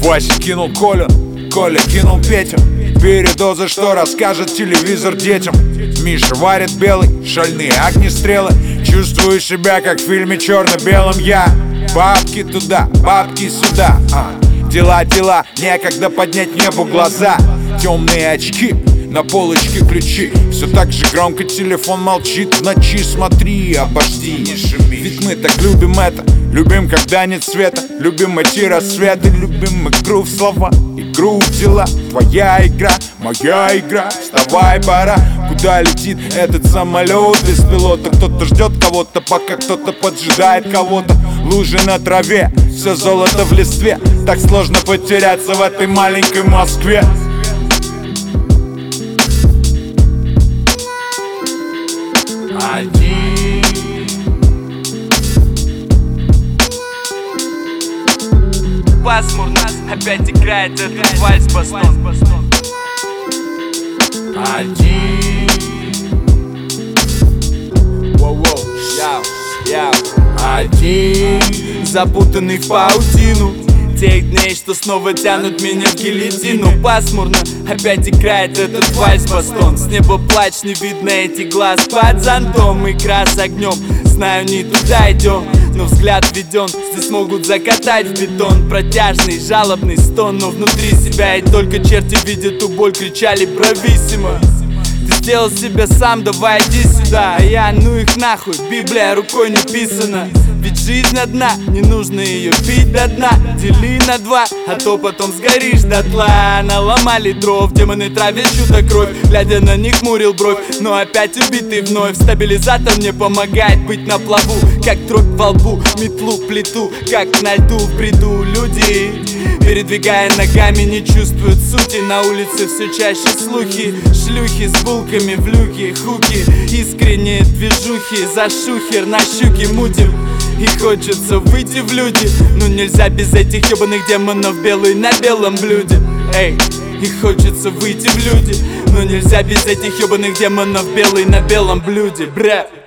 Вася кинул Колю, Коля кинул Петю. Передозы, что расскажет телевизор детям. Миша варит белый, шальные огнестрелы. Чувствую себя, как в фильме черно-белом я. Бабки туда, бабки сюда, дела, некогда поднять небу глаза. Темные очки, на полочке ключи. Все так же громко телефон молчит в ночи. Смотри, обожди, не шуми. Ведь мы так любим это. Любим, когда нет света. Любим эти рассветы. Любим игру в слова, игру в дела. Твоя игра, моя игра. Вставай, пора. Куда летит этот самолет без пилота? Кто-то ждет кого-то, пока кто-то поджидает кого-то. Лужи на траве, все золото в листве. Так сложно потеряться в этой маленькой Москве. Один. Пасмурно, опять играет этот вальс-бастон. Один. Воу-воу, яу. Один. Запутанный в паутину тех дней, что снова тянут меня в гильотину. Пасмурно, опять играет этот вальс-бастон. С неба плач, не видно этих глаз под зонтом. Игра с огнем, знаю, не туда идем, но взгляд введен, здесь могут закатать в бетон. Протяжный, жалобный стон, но внутри себя и только черти видят ту боль, кричали брависсимо. Ты сделал себя сам, давай иди сюда. А я, ну их нахуй, Библия рукой не писана. Ведь жизнь одна, не нужно ее пить до дна. Дели на два, а то потом сгоришь дотла. Наломали дров, демоны травят чью-то кровь. Глядя на них хмурил бровь, но опять убитый вновь. Стабилизатор мне помогает быть на плаву, как дробь во лбу, метлу плиту, как на льду в бреду. Люди, передвигая ногами, не чувствуют сути. На улице все чаще слухи, шлюхи с булками в люке, хуки, искренние движухи, за шухер на щуки мутим. И хочется выйти в люди, но нельзя без этих ебаных демонов, белый на белом блюде. Эй, и хочется выйти в люди, но нельзя без этих ебаных демонов, белый на белом блюде, бля.